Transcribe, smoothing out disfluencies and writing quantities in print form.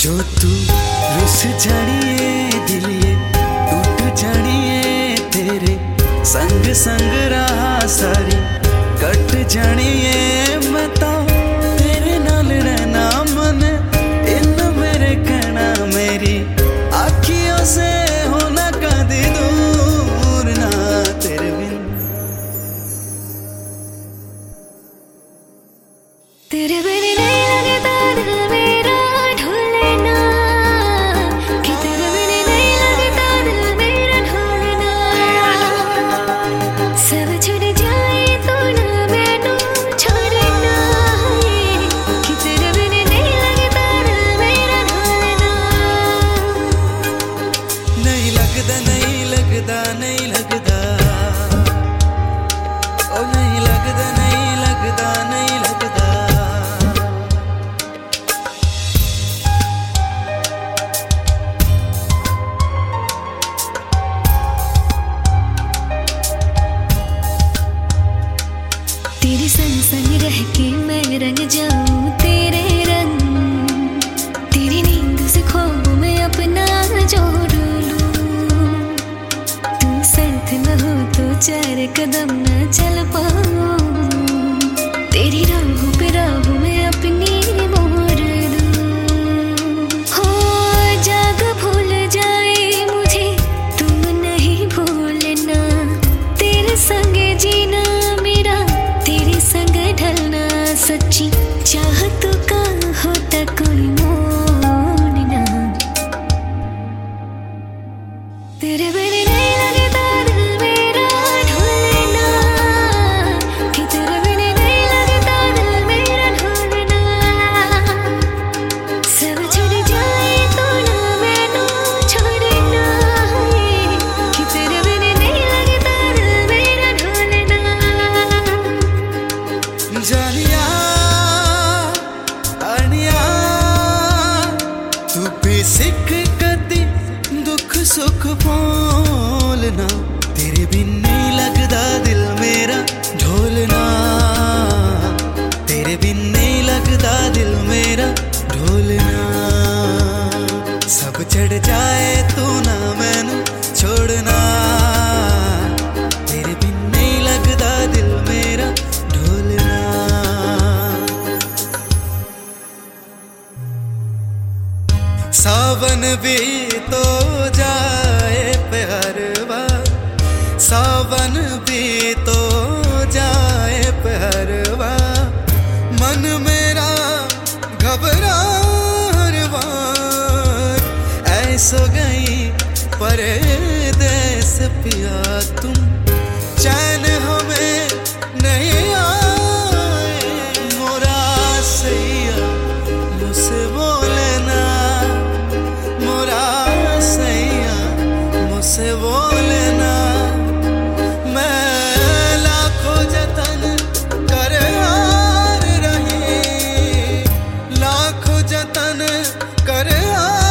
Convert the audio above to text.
जो तू रुस जानिए दिलिए टूट जानिए तेरे संग संग रहा सारी कट जानिए मैं तो तेरे नाल रहना मन इन मेरे कहना मेरी आखियों से होना कदी दूर ना तेरे बिन नहीं लगता दिल मेरा ढोलना कि तेरे बिन नहीं लगता दिल मेरा ढोलना सब छूट जाए तो ना मैनू छोड़ना कि तेरे बिन नहीं लगता दिल मेरा ढोलना नहीं लगता नहीं लगता नहीं लगता ओ नहीं लगता नहीं लगता नहीं लगता तेरे संग संग रह के मैं रंग जाऊं तेरे रंग तेरी नींद से ख्वाब में अपना जोड़ लूं तू साथ न हो तो चार कदम न चल पाऊं तेरी राहों पे राहों में अपनी मोड़ दूं हो जाग भूल जाए मुझे तुम नहीं भूलना तेरे संग जीना मेरा तेरे संग ढलना सच्ची चाहतों का होता कोई मोड़ ना तेरे बिन नहीं लगता दिल मेरा ढोलना कि तेरे बिन नहीं लगता दिल मेरा ढोलना सब छूट जाए तो ना मैनू छोड़ना कि तेरे बिन नहीं लगता दिल मेरा ढोलना जानिया आनिया तू भी सिख कदी दुख सुख बोलना तेरे बिन नहीं लगता दिल मेरा ढोलना तेरे बिन नहीं लगता दिल मेरा ढोलना सब चढ़ जाए तू ना मैनू छोड़ना तेरे बिन नहीं लगता दिल मेरा ढोलना सावन भी तो जाए प्यारवा सावन भी तो जाए प्यारवा मन मेरा घबरा हर बार ऐसो गई परदेस पिया तुम चैन हमें नहीं आए मोरा सैया मुझसे बोलना मोरा सैया मुझसे बोलना मैं लाखों जतन कर हार रही लाखों जतन कर हार